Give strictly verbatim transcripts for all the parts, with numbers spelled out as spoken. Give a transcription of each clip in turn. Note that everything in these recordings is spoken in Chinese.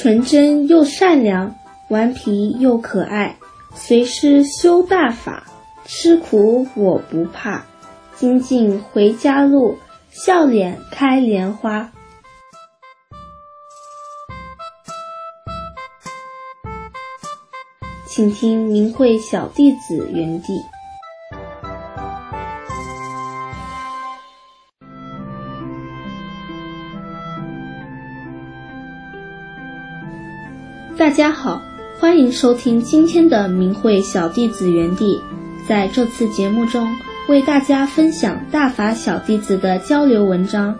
纯真又善良，顽皮又可爱，随师修大法，吃苦我不怕，精进回家路，笑脸开莲花。请听明慧小弟子原地。大家好，欢迎收听今天的明慧小弟子园地。在这次节目中，为大家分享大法小弟子的交流文章。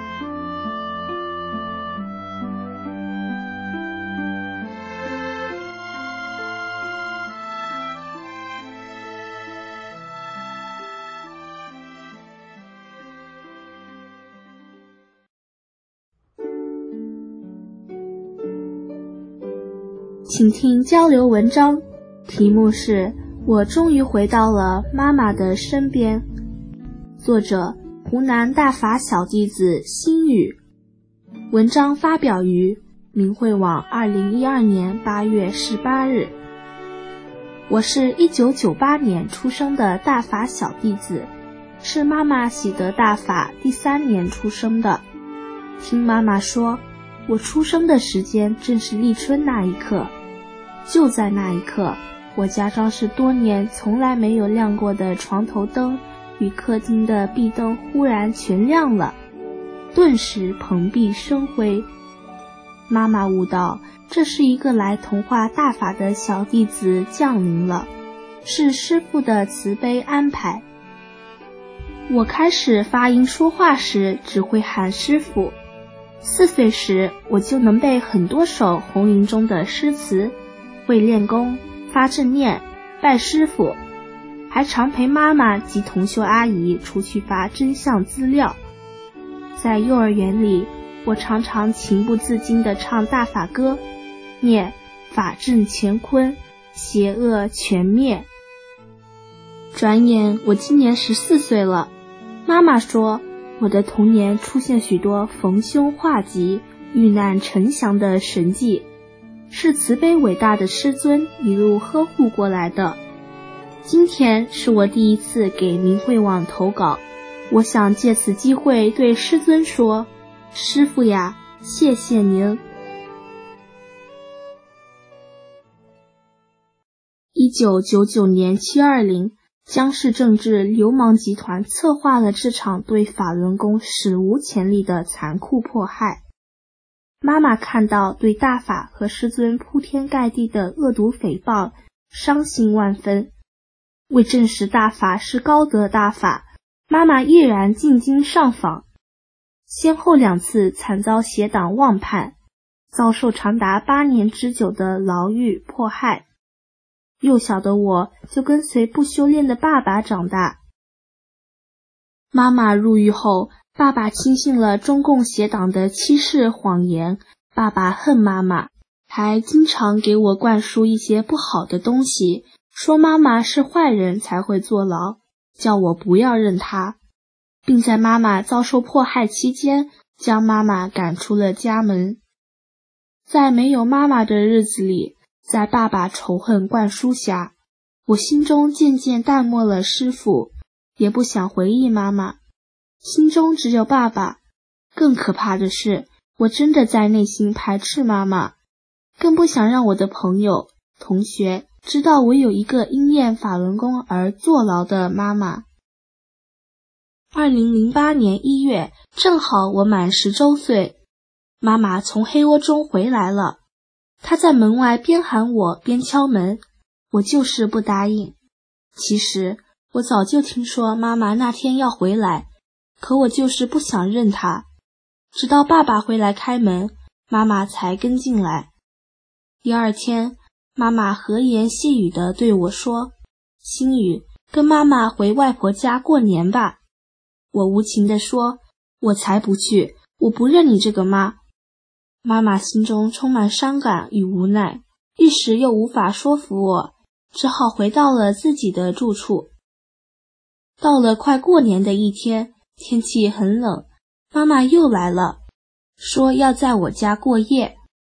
请听交流文章，题目是我终于回到了妈妈的身边。作者湖南大法小弟子心语。文章发表于明慧网二零一二年八月十八日。我是一九九八年出生的大法小弟子，是妈妈喜得大法第三年出生的。听妈妈说，我出生的时间正是立春那一刻。就在那一刻，我家装饰多年从来没有亮过的床头灯与客厅的壁灯忽然全亮了，顿时蓬荜生辉。妈妈悟到，这是一个来同化大法的小弟子降临了，是师父的慈悲安排。我开始发音说话时只会喊师父，四岁时我就能背很多首红林中的诗词，会练功、发正念、拜师父，还常陪妈妈及同修阿姨出去发真相资料。在幼儿园里，我常常情不自禁地唱大法歌，念法正乾坤，邪恶全灭。转眼我今年十四岁了，妈妈说我的童年出现许多逢凶化吉、遇难成祥的神迹，是慈悲伟大的师尊一路呵护过来的。今天是我第一次给明慧网投稿，我想借此机会对师尊说，师父呀，谢谢您。一九九九年七二零，江氏政治流氓集团策划了这场对法轮功史无前例的残酷迫害。妈妈看到对大法和师尊铺天盖地的恶毒诽谤，伤心万分。为证实大法是高德大法，妈妈毅然进京上访，先后两次惨遭邪党妄判，遭受长达八年之久的牢狱迫害。幼小的我就跟随不修炼的爸爸长大。妈妈入狱后，爸爸轻信了中共邪党的欺世谎言，爸爸恨妈妈，还经常给我灌输一些不好的东西，说妈妈是坏人才会坐牢，叫我不要认他，并在妈妈遭受迫害期间将妈妈赶出了家门。在没有妈妈的日子里，在爸爸仇恨灌输下，我心中渐渐淡漠了师父，也不想回忆妈妈，心中只有爸爸。更可怕的是，我真的在内心排斥妈妈，更不想让我的朋友、同学知道我有一个因练法轮功而坐牢的妈妈。二零零八年一月，正好我满十周岁，妈妈从黑窝中回来了。她在门外边喊我边敲门，我就是不答应。其实我早就听说妈妈那天要回来，可我就是不想认她。直到爸爸回来开门，妈妈才跟进来。第二天，妈妈和颜细语地对我说，心语，跟妈妈回外婆家过年吧。我无情地说，我才不去，我不认你这个妈。妈妈心中充满伤感与无奈，一时又无法说服我，只好回到了自己的住处。到了快过年的一天，天气很冷，妈妈又来了，说要在我家过夜。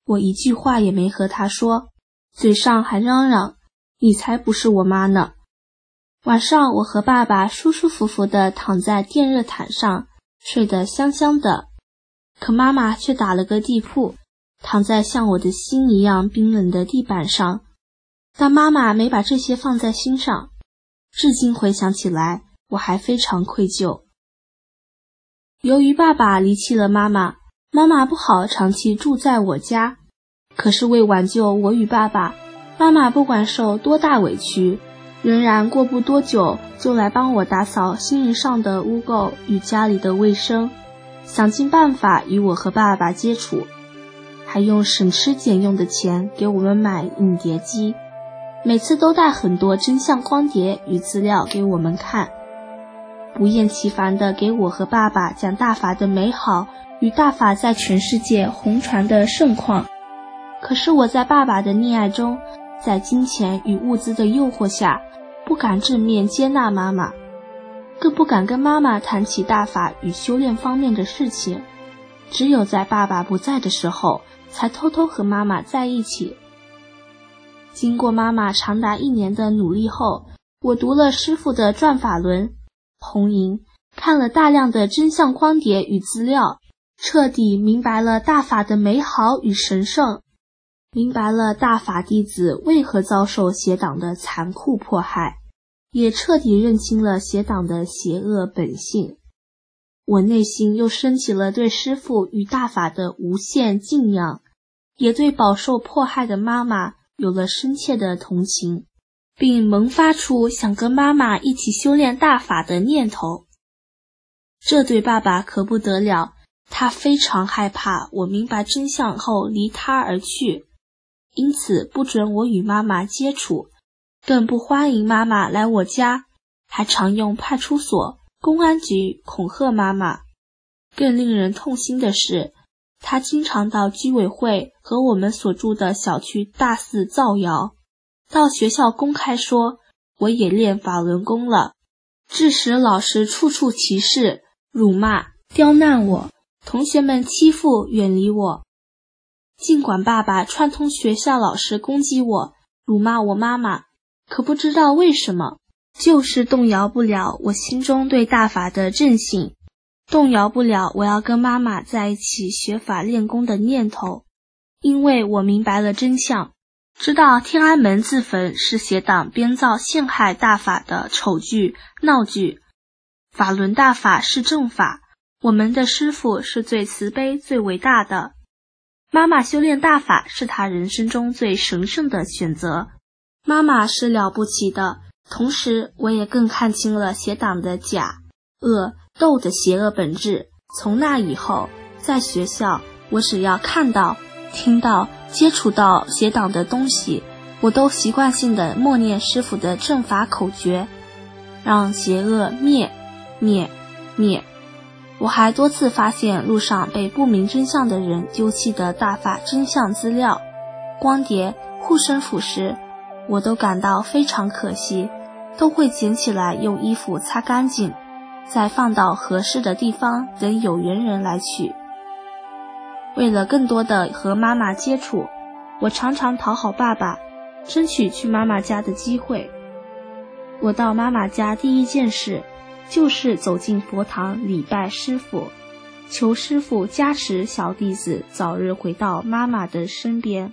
我一句话也没和他说，嘴上还嚷嚷，你才不是我妈呢。晚上我和爸爸舒舒服服地躺在电热毯上，睡得香香的，可妈妈却打了个地铺，躺在像我的心一样冰冷的地板上。但妈妈没把这些放在心上，至今回想起来，我还非常愧疚。由于爸爸离弃了妈妈，妈妈不好长期住在我家，可是为挽救我与爸爸，妈妈不管受多大委屈，仍然过不多久就来帮我打扫心灵上的污垢与家里的卫生，想尽办法与我和爸爸接触，还用省吃俭用的钱给我们买影碟机，每次都带很多真相光碟与资料给我们看，不厌其烦地给我和爸爸讲大法的美好与大法在全世界红传的盛况。可是我在爸爸的溺爱中，在金钱与物资的诱惑下，不敢正面接纳妈妈，更不敢跟妈妈谈起大法与修炼方面的事情，只有在爸爸不在的时候，才偷偷和妈妈在一起。经过妈妈长达一年的努力后，我读了师父的转法轮、红银，看了大量的真相光碟与资料，彻底明白了大法的美好与神圣，明白了大法弟子为何遭受邪党的残酷迫害，也彻底认清了邪党的邪恶本性。我内心又升起了对师父与大法的无限敬仰，也对饱受迫害的妈妈有了深切的同情，并萌发出想跟妈妈一起修炼大法的念头。这对爸爸可不得了，他非常害怕我明白真相后离他而去，因此不准我与妈妈接触，更不欢迎妈妈来我家，还常用派出所、公安局恐吓妈妈。更令人痛心的是，他经常到居委会和我们所住的小区大肆造谣，到学校公开说我也练法轮功了，致使老师处处歧视、辱骂、刁难我，同学们欺负远离我。尽管爸爸串通学校老师攻击我、辱骂我妈妈，可不知道为什么，就是动摇不了我心中对大法的正信，动摇不了我要跟妈妈在一起学法练功的念头。因为我明白了真相，知道天安门自焚是邪党编造陷害大法的丑剧、闹剧，法轮大法是正法，我们的师父是最慈悲、最伟大的。妈妈修炼大法是她人生中最神圣的选择，妈妈是了不起的，同时我也更看清了邪党的假、恶、斗的邪恶本质。从那以后，在学校，我只要看到、听到、接触到邪党的东西，我都习惯性地默念师父的正法口诀，让邪恶灭、灭、灭。我还多次发现路上被不明真相的人丢弃的大法真相资料、光碟、护身符时，我都感到非常可惜，都会捡起来用衣服擦干净，再放到合适的地方，等有缘人来取。为了更多的和妈妈接触，我常常讨好爸爸，争取去妈妈家的机会。我到妈妈家第一件事就是走进佛堂礼拜师父，求师父加持小弟子早日回到妈妈的身边。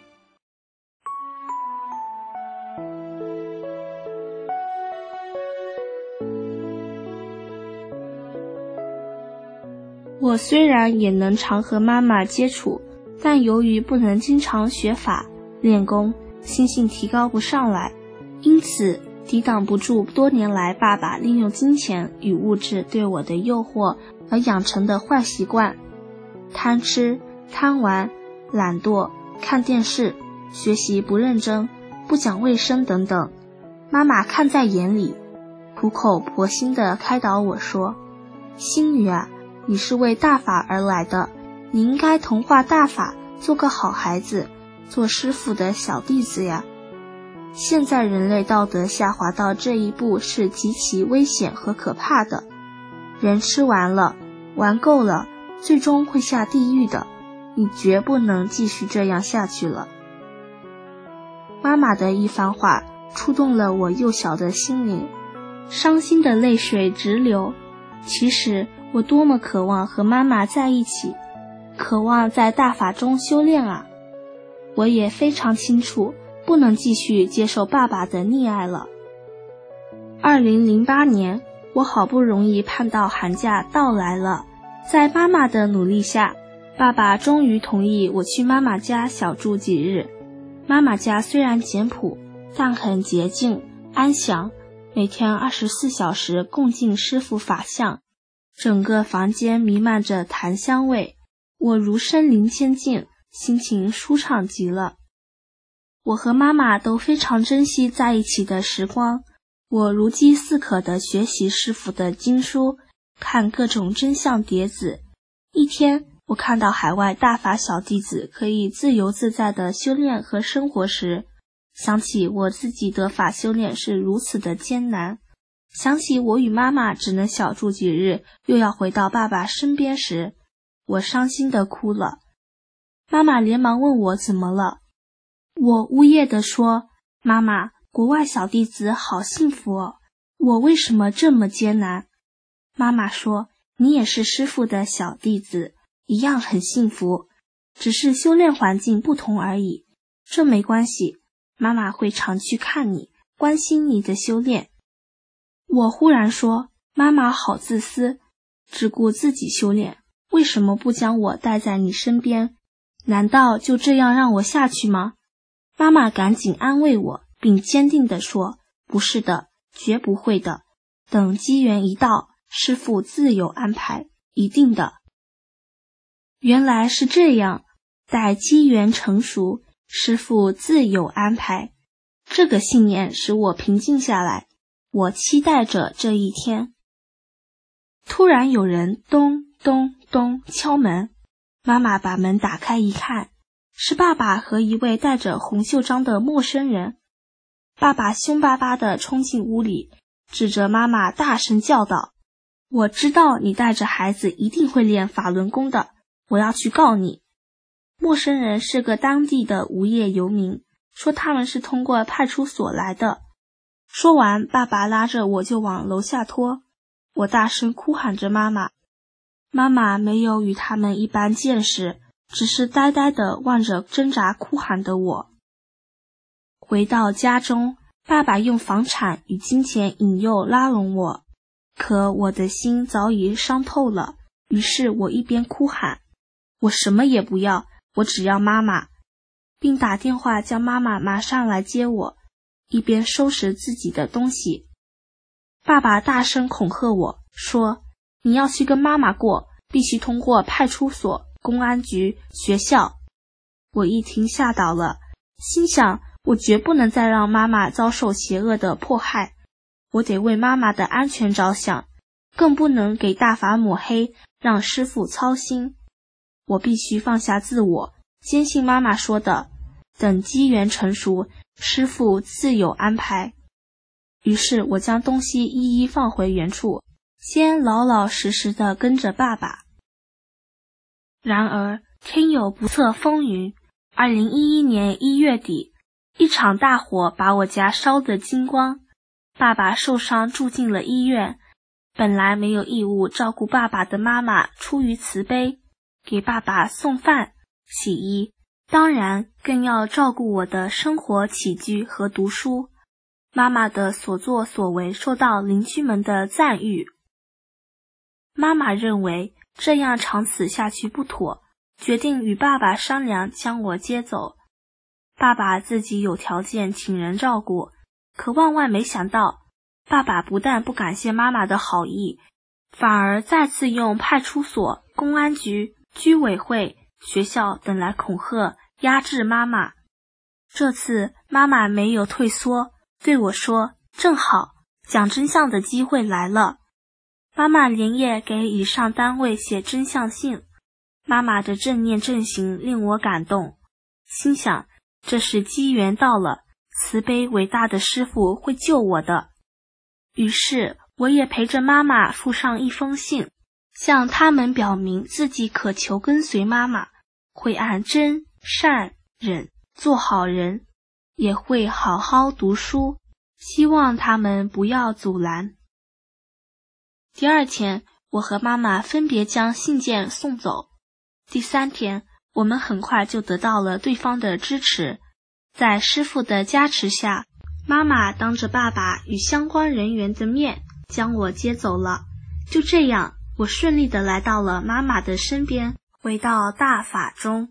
我虽然也能常和妈妈接触，但由于不能经常学法练功，心性提高不上来，因此抵挡不住多年来爸爸利用金钱与物质对我的诱惑而养成的坏习惯，贪吃、贪玩、懒惰、看电视、学习不认真、不讲卫生等等。妈妈看在眼里，苦口婆心地开导我说，心女啊，你是为大法而来的，你应该同化大法，做个好孩子，做师父的小弟子呀。现在人类道德下滑到这一步是极其危险和可怕的，人吃完了，玩够了，最终会下地狱的， 你绝不能继续这样下去了。妈妈的一番话触动了我幼小的心灵，伤心的泪水直流。其实我多么渴望和妈妈在一起，渴望在大法中修炼啊！我也非常清楚，不能继续接受爸爸的溺爱了。二零零八年，我好不容易盼到寒假到来了，在妈妈的努力下，爸爸终于同意我去妈妈家小住几日。妈妈家虽然简朴，但很洁净安详，每天二十四小时共敬师父法相，整个房间弥漫着檀香味，我如身临千境，心情舒畅极了。我和妈妈都非常珍惜在一起的时光，我如饥似渴地学习师父的经书，看各种真相碟子。一天，我看到海外大法小弟子可以自由自在地修炼和生活时，想起我自己的法修炼是如此的艰难，想起我与妈妈只能小住几日，又要回到爸爸身边时，我伤心地哭了。妈妈连忙问我怎么了，我呜咽地说：妈妈，国外小弟子好幸福哦，我为什么这么艰难？妈妈说：你也是师父的小弟子，一样很幸福，只是修炼环境不同而已，这没关系，妈妈会常去看你，关心你的修炼。我忽然说：妈妈好自私，只顾自己修炼，为什么不将我带在你身边？难道就这样让我下去吗？妈妈赶紧安慰我，并坚定地说：不是的，绝不会的，等机缘一到，师父自有安排，一定的。原来是这样，待机缘成熟，师父自有安排。这个信念使我平静下来，我期待着这一天。突然有人咚咚咚敲门，妈妈把门打开一看，是爸爸和一位戴着红袖章的陌生人。爸爸凶巴巴地冲进屋里，指着妈妈大声叫道：我知道你带着孩子一定会练法轮功的，我要去告你。陌生人是个当地的无业游民，说他们是通过派出所来的。说完，爸爸拉着我就往楼下拖，我大声哭喊着妈妈。妈妈没有与他们一般见识，只是呆呆地望着挣扎哭喊的我。回到家中，爸爸用房产与金钱引诱拉拢我，可我的心早已伤透了，于是我一边哭喊：我什么也不要，我只要妈妈，并打电话叫妈妈马上来接我，一边收拾自己的东西。爸爸大声恐吓我说：你要去跟妈妈过，必须通过派出所、公安局、学校。我一听吓倒了，心想我绝不能再让妈妈遭受邪恶的迫害，我得为妈妈的安全着想，更不能给大法抹黑，让师父操心。我必须放下自我，坚信妈妈说的，等机缘成熟，师父自有安排。于是我将东西一一放回原处，先老老实实地跟着爸爸。然而天有不测风云，二零一一年一月底，一场大火把我家烧得精光，爸爸受伤住进了医院。本来没有义务照顾爸爸的妈妈出于慈悲，给爸爸送饭、洗衣，当然更要照顾我的生活起居和读书。妈妈的所作所为受到邻居们的赞誉。妈妈认为这样长此下去不妥，决定与爸爸商量将我接走。爸爸自己有条件请人照顾，可万万没想到，爸爸不但不感谢妈妈的好意，反而再次用派出所、公安局、居委会、学校等来恐吓、压制妈妈。这次妈妈没有退缩，对我说：正好，讲真相的机会来了。妈妈连夜给以上单位写真相信，妈妈的正念正行令我感动，心想这是机缘到了，慈悲伟大的师父会救我的。于是我也陪着妈妈附上一封信，向他们表明自己渴求跟随妈妈， 会按真、善、忍做好人，也会好好读书，希望他们不要阻拦。第二天，我和妈妈分别将信件送走。第三天，我们很快就得到了对方的支持，在师父的加持下，妈妈当着爸爸与相关人员的面将我接走了。就这样，我顺利地来到了妈妈的身边，回到大法中。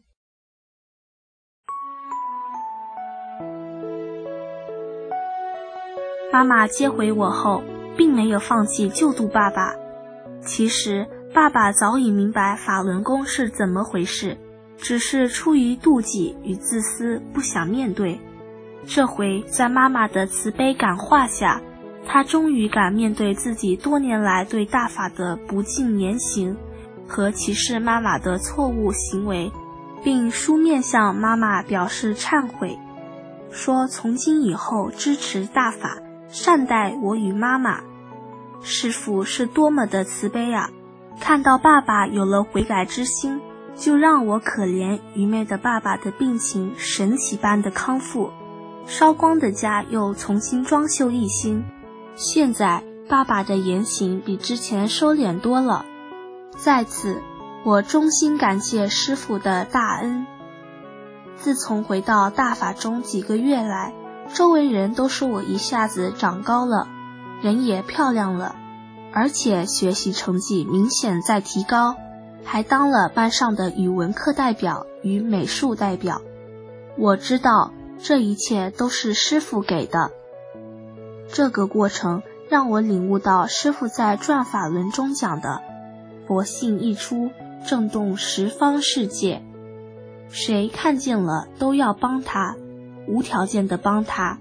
妈妈接回我后，并没有放弃救度爸爸。其实，爸爸早已明白法轮功是怎么回事，只是出于妒忌与自私，不想面对。这回在妈妈的慈悲感化下，他终于敢面对自己多年来对大法的不敬言行和歧视妈妈的错误行为，并书面向妈妈表示忏悔，说从今以后支持大法，善待我与妈妈。师父是多么的慈悲啊！看到爸爸有了悔改之心，就让我可怜愚昧的爸爸的病情神奇般的康复，烧光的家又重新装修一新。现在爸爸的言行比之前收敛多了。在此，我衷心感谢师父的大恩。自从回到大法中几个月来，周围人都说我一下子长高了，人也漂亮了，而且学习成绩明显在提高，还当了班上的语文课代表与美术代表。我知道这一切都是师父给的。这个过程让我领悟到师父在转法轮中讲的佛性一出，震动十方世界，谁看见了都要帮他，无条件的帮他。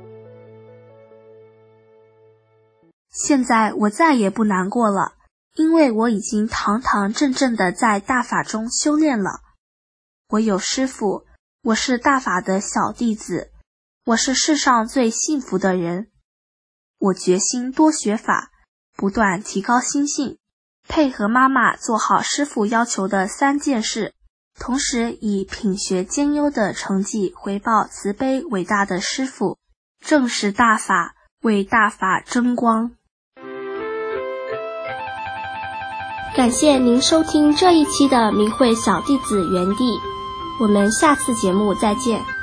现在我再也不难过了，因为我已经堂堂正正的在大法中修炼了。我有师父，我是大法的小弟子，我是世上最幸福的人。我决心多学法，不断提高心性，配合妈妈做好师父要求的三件事，同时以品学兼优的成绩回报慈悲伟大的师父，正是大法，为大法争光。感谢您收听这一期的明慧小弟子园地，我们下次节目再见。